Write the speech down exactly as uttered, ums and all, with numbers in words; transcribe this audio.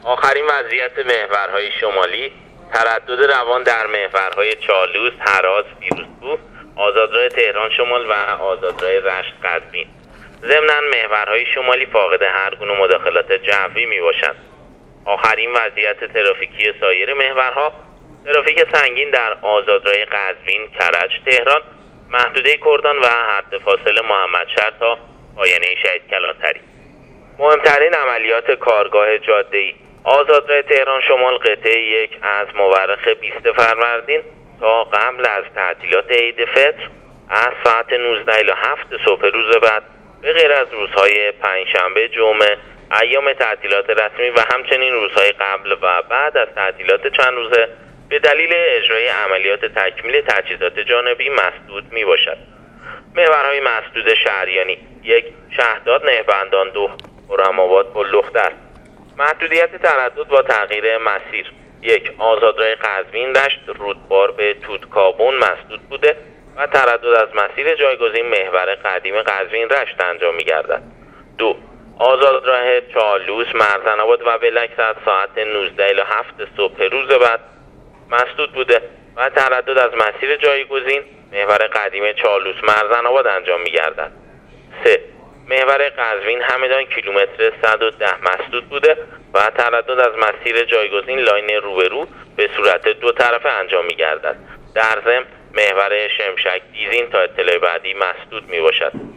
آخرین وضعیت محورهای شمالی: تردد روان در محورهای چالوس، هراز، فیروزکوه، آزادراه تهران شمال و آزادراه رشت قزوین. ضمناً محورهای شمالی فاقد هر گونه مداخلات جوی می باشند. آخرین وضعیت ترافیکی سایر محورها: ترافیک سنگین در آزادراه قزوین، کرج، تهران، محدوده کردان و حد فاصل محمدشهر تا پایانه شهید کلانتری. مهمترین عملیات کارگاه جاده‌ای: آزادراه تهران شمال قطعه یک از مورخ بیست فروردین تا قبل از تعطیلات عید فطر از ساعت نوزده الی هفت صبح روز بعد به غیر از روزهای پنجشنبه، جمعه، ایام تعطیلات رسمی و همچنین روزهای قبل و بعد از تعطیلات چند روزه به دلیل اجرای عملیات تکمیل تجهیزات جانبی مسدود می باشد. محورهای مسدود شهریانی: یک، شهداد نهبندان، دو، خرم‌آباد پل‌دختر. محدودیت تردد با تغییر مسیر: یک، آزادراه قزوین رشت رودبار به توتکابون مسدود بوده و تردد از مسیر جایگزین محور قدیم قزوین رشت انجام می گردد. دو، آزادراه چالوس، مرزن‌آباد و بلکس از ساعت نوزده الی هفت صبح روز بعد مسدود بوده و تردد از مسیر جایگزین محور قدیم چالوس مرزن‌آباد انجام می گردد. سه، محور قزوین همدان کیلومتر صد و ده مسدود بوده و تردد از مسیر جایگزین لاین روبرو به صورت دو طرفه انجام می گردد. در ضمن محور شمشک دیزین تا اطلاع بعدی مسدود می باشد.